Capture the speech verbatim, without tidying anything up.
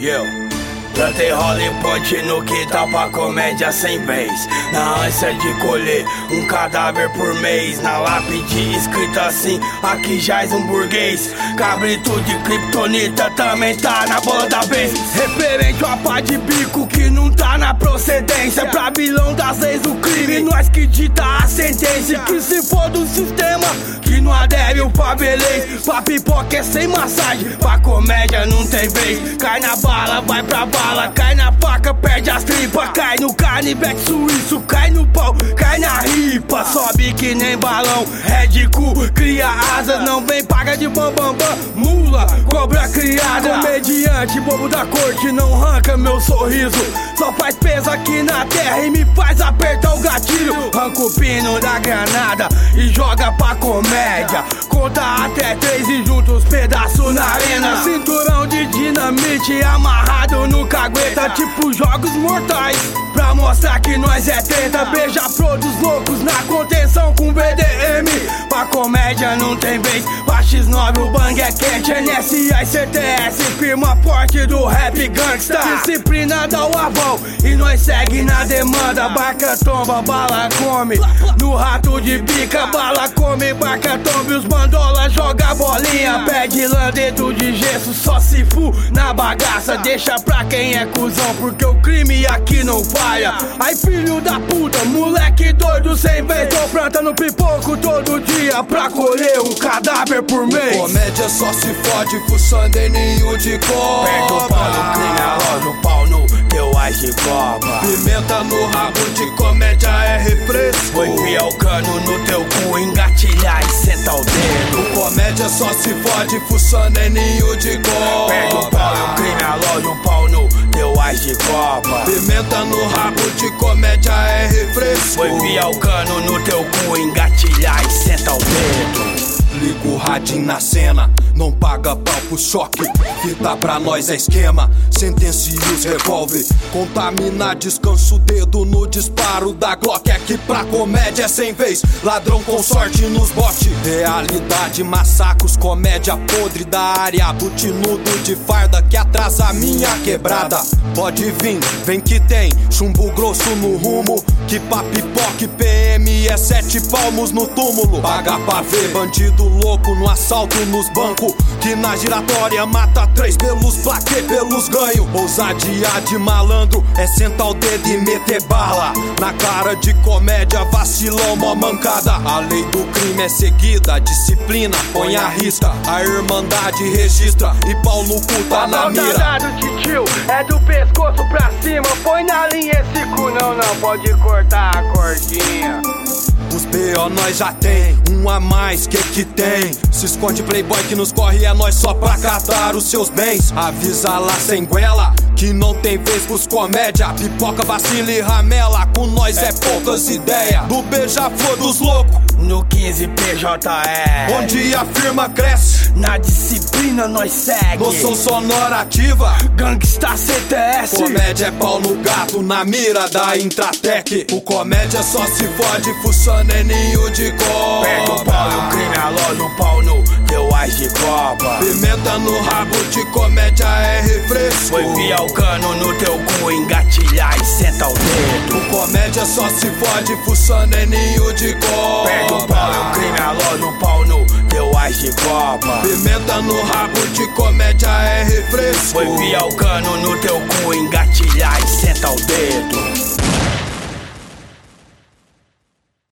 Eu plantei Hollywood no quintal pra comédia sem vez. Na ânsia de colher um cadáver por mês. Na lápide escrito assim, aqui jaz um burguês. Cabrito de kryptonita também tá na bola da vez. Referente a pá de bico que não tá na procedência. Pra vilão das leis do crime, nós que dita a sentença. Que se for do sistema, que não adere o favelês. Pra pipoca é sem massagem, pra comédia não tem vez. Cai na bala, vai pra bala, cai na faca, perde as tripas. Cai no canivete suíço, cai no pau, cai na ripa. Sobe que nem balão, é de cu, cria asas. Não vem paga de bambambam, mula, cobra criada. Comediante, bobo da corte, não arranca meu sorriso. Só faz peso aqui na terra e me faz apertar o gatilho. Arranca o pino da granada e joga pra comédia. Conta até três e junta os pedaços na arena. Cinturão de dinamite amarrado no cagueta, tipo jogos mortais, pra mostrar que nós é treta. Beija pro dos loucos na contenção com B D M. Pra comédia não tem vez, pra X nove o bang é quente. N S A e C T S, firma forte do rap gangsta. Disciplina dá o aval e nós segue na demanda. Barca tomba, bala come, no rato de bica. Bala come, barca tomba e os bandola joga bolinha. Pede lã dentro de gesso, só se fu na bagaça. Deixa pra quem é cuzão, porque o crime aqui não falha. Ai filho da puta, moleque doido sem vez. Tô plantando pipoco todo dia pra colher um cadáver por mês. Comédia só se fode, fuçando em ninho de cobra. Perto o pau no crime, a loja, o pau no teu ás de copa. Pimenta no rabo de comédia é refresco. Foi enfiar o cano no teu cu, engatilhar e senta o dedo. Comédia só se fode, fuçando em ninho de cobra. Perto o pau no crime, a loja, o pau no teu ás de copa. Pimenta no rabo de comédia é refresco. Foi enfiar o cano no teu cu, engatilhar e senta o dedo. Liga o radinho na cena, não paga pau pro choque. Fita pra nós é esquema, sentencia os revólver. Contamina, descansa o dedo no disparo da Glock. É que pra comédia é sem vez, ladrão com sorte nos bote. Realidade, massacros, comédia podre da área. Butinudo de farda que atrasa a minha quebrada. Pode vir, vem que tem chumbo grosso no rumo. Que pra pipoca e P M é sete palmos no túmulo. Paga pra ver bandido louco no assalto nos bancos. Que na giratória mata três pelos plaquê, pelos ganhos. Ousadia de malandro é sentar o dedo e meter bala na cara de comédia, vacilão, mó mancada. A lei do crime é seguida, a disciplina põe a risca. A irmandade registra e pau no cu tá na mira. De tio é do pescoço pra cima, põe na linha esse cu, não, não pode cortar a cordinha. Os B O nós já tem, um a mais, que que tem? Se esconde playboy que nos corre, é nós só pra catar os seus bens. Avisa lá sem goela, que não tem vez pros comédia. Pipoca, vacila e ramela, com nós é poucas ideias. Do beija-flor dos loucos, no quinze P J R, onde a firma cresce, na disciplina nós segue. Noção sonora ativa, Gangsta C T S. Comédia é pau no gato, na mira da Intratec. O comédia só se fode, fuçando em ninho de cobra. Perto o pau no crime, a loja, o pau no teu ás de copa. Pimenta no rabo de comédia é refresco. Foi enfiar o cano no teu cu, engatilhar e senta o dedo. O comédia só se fode, fuçando em ninho de cobra. Perto o pau no crime, a loja, o pau no teu ás de copa. Pimenta no rabo de comédia é refresco. Foi enfiar o cano no teu cu, engatilhar e senta o dedo.